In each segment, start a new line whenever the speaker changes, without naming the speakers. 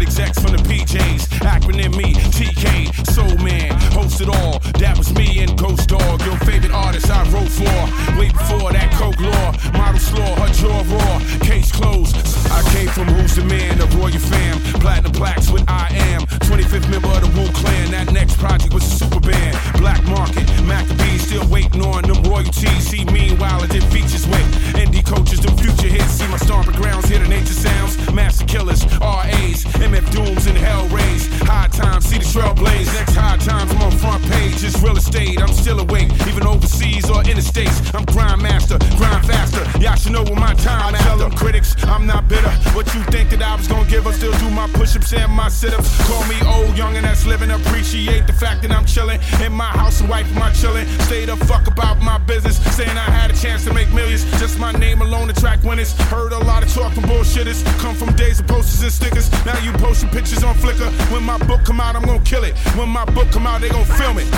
execs from the PJs. Acronym me, TK, Soul Man, host it all. That was me and Ghost Dog, your favorite artist I wrote for. Way before that coke law, model slaw, her jaw raw, case closed. I came from Who's the Man, the Royal Fam, platinum plaques with I Am, 25th member of the Wu Clan. That next project was a super band, Black Market, Maccabees, still waiting on them royalties. See, meanwhile I did features with indie coaches, them future hits. See my stomping grounds, hear the nature sounds, master killers, RAs, MF Dooms and Hell Rays. High times, see the trailblaze. Next high times, I'm on front page. It's real estate, I'm still awake, even overseas or interstates. I'm grind master, grind faster. Y'all should know what my time. I tell them critics, I'm not bitter. What you think that I was gonna give up? Still do my push-ups and my sit-ups. Call me old, young, and that's living. Appreciate the fact that I'm chilling in my house and wiping my chillin'. Stay the fuck about my business, saying I had a chance to make millions. Just my name alone attract winners. Heard a lot of talk from bullshitters. Come from days of posters and stickers. Now you posting pictures on Flickr. When my book come out, I'm gonna kill it. When my book come out, they gon' film it.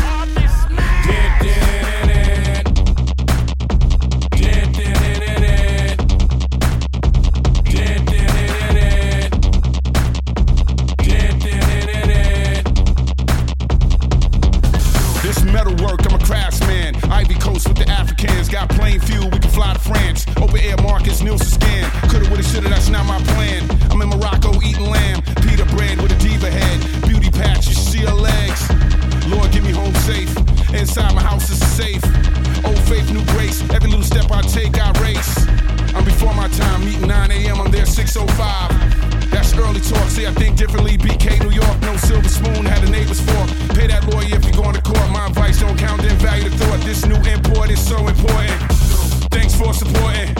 This metal work, I'm a craftsman. Ivy Coast with the Africans. Got plain fuel, we can fly to France. Open air markets, Nielsen scan. Coulda, woulda, shoulda, that's not my plan. I'm in Morocco eating lamb. Pita bread with a diva head. Beauty patches, see her legs. Lord, get me home safe. Inside my house is safe. Old faith, new grace. Every little step I take, I race. I'm before my time, meeting 9 a.m., I'm there 6:05. That's early talk, see I think differently. BK, New York, no silver spoon, had the neighbor's fork. Pay that lawyer if you're going to court. My advice, don't count, then value the thought. This new import is so important. Thanks for supporting.